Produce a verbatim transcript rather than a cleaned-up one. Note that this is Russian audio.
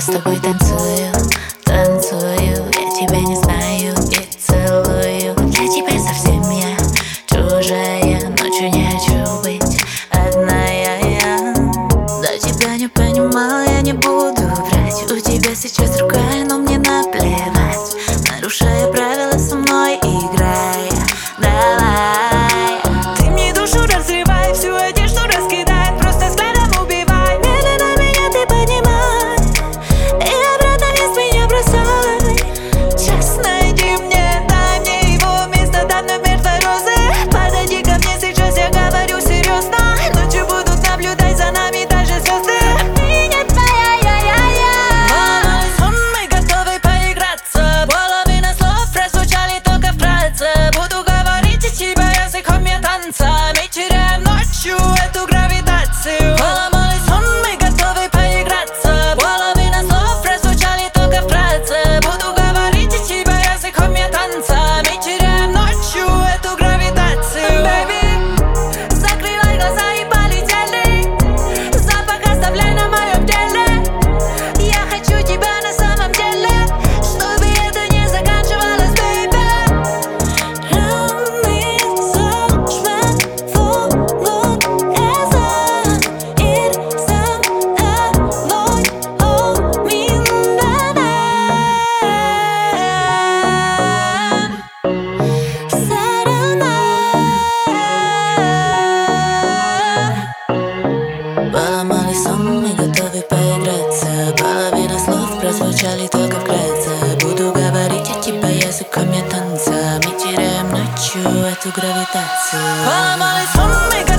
тобой танцую, танцую, я тебя не знаю и целую. Для тебя совсем я чужая, ночью не хочу быть одна я. Да тебя не понимала, я не буду врать. У тебя сейчас другая, но мне наплевать. Нарушая правила, со мной играй, давай. Ты мне душу разрывай, всю одежду раскидай, просто взглядом убивай. Медленно меня ты поднимай и обратно вниз меня бросай. Час найди мне, дай мне его вместо давно мертвой розы. Подойди ко мне сейчас, я говорю серьезно. Ночью будут наблюдать за нами даже звезды. Ты не твоя, я-я-я. Полный сон, мы готовы поиграться. Половина слов прозвучали только вкратце. Буду говорить от тебя языком я танца. Мы теряем ночью эту гравитацию. Полный сон, мы готовы поиграться. Половина слов прозвучали только вкратце. Буду говорить от тебя языком я танца. Мы теряем ночью эту гравитацию. Baby, закрывай глаза и полетели. Запах оставляй на моем теле. Я хочу тебя на самом деле, чтобы это не заканчивалось, baby. Поломали сон, мы готовы поиграться. Половина слов прозвучали только вкратце. Буду говорить от тебя языком я танца. Мы теряем ночью эту гравитацию. Поломали сон, мы